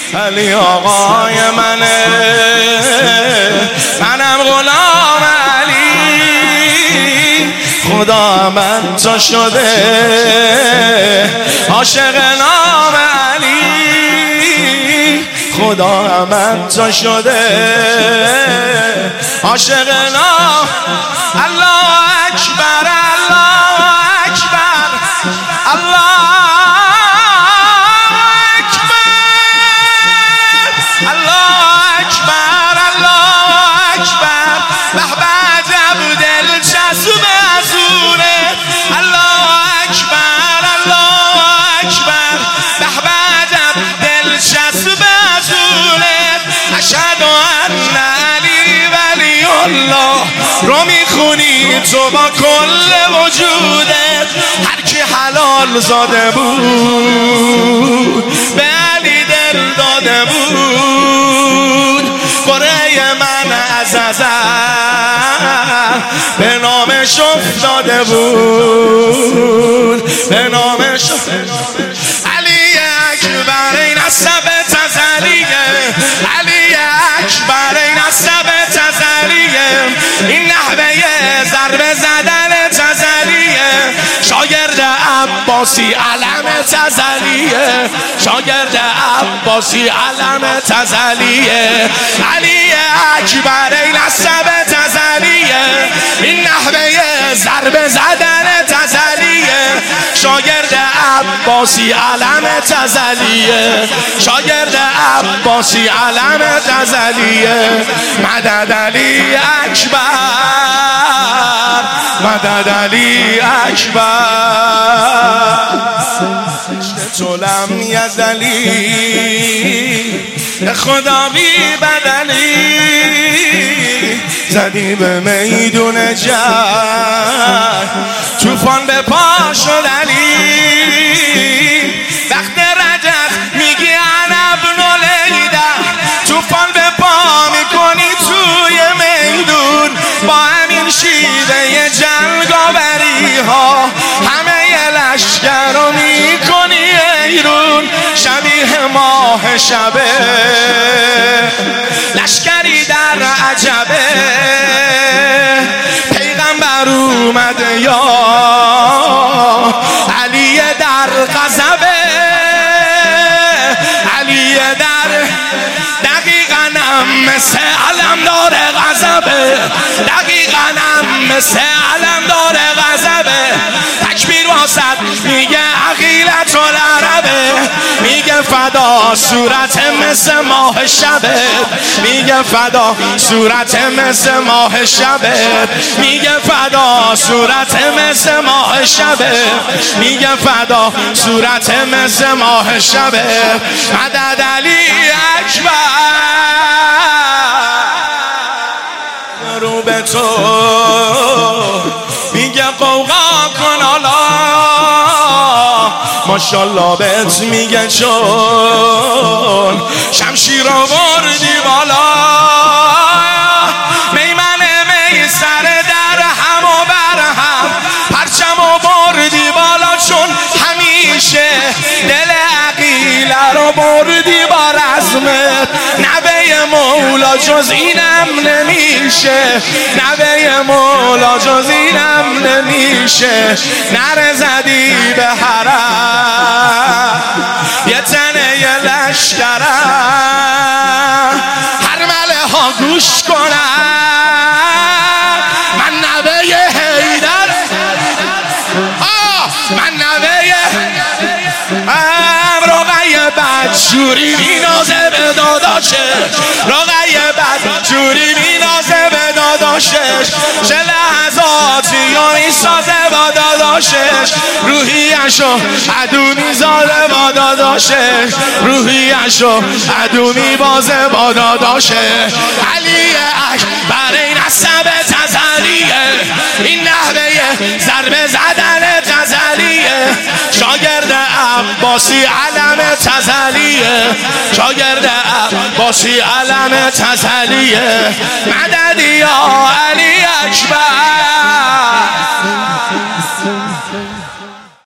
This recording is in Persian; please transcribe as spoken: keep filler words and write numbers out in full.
علی آقای منه، منم غلام علی، خدا من تو شده عاشق نام علی، خدا من تو شده عاشق نام. الله اکبر الله اکبر الله رو میخونی تو با کل وجودت، هر کی حلال زاده بود به علی دل داده بود، قره من از ازل به نامش افتاده بود، به نامش علی اکبر این عصب تزلیه، علی اکبر این عصب تزلیه، این نحوه ضربه زدن تزلیه، شاگرد عباسی علم تزلیه، شاگرد عباسی علم تزلیه، علی اکبر این عصب تزلیه، این نحوه ضربه زدن تزلیه، شاگرد عباسی علم تزلیه، شاگرد عباسی علم تزلیه، مدد علی اکبر، مدد علی اکبر، تو لم یزلی خدا بی بدلی، زدی به میدون جنگ توفان به پا شد علی، وقت رجب میگی انا ابن لیده، توفان به پا میکنی توی میدون، با همین شیوه جنگاوری ها همه لشکر رو میکنی ایرون، شبیه ماه شبه لشکری در عجبه، پیغمبر اومده یا علی در غضبه، علی در دقیقاً هم مثل علمدار غضبه، دقیقاً هم مثل علمدار غضبه، تکبیر واسط میگه عقیلت العربه، میگه فدا صورت مثل ماه شبه، میگه فدا صورت مثل ماه شبه، میگه فدا صورت مثل ماه شبه، میگه فدا صورت مثل ماه شبه، مدد علی اکبر، رو به تو میگه قوقا کن حالا، ماشالله بهت میگه چون شمشیر آوردی بالا، میمن می سر در هم و بر هم پرچم آوردی بالا، چون همیشه دل عقیله رو بردی با رزمت، نوه مولا جز اینم نمیشه، نوه مولا جز اینم نمیشه، نره زدی به حرم یه تنه یه لشکرم، هر مله ها گوش کنم، من نوه حیدر، آه من نوه رقیه بدجوری مینازه به داداشش، رقیه بدجوری مینازه به داداشش، چه لحظاتی یا میسازه با داداشش، روحیشو عدو میزاده با داداشش، روحیشو عدو میبازه با داداشش، علی اکبر این عصب تزلیه، این نحوه ضربه زدن تزلیه، شاگرد عباسی علم تزلیه، شاگرد عباسی علم تزلیه، مدد یا علی اکبر.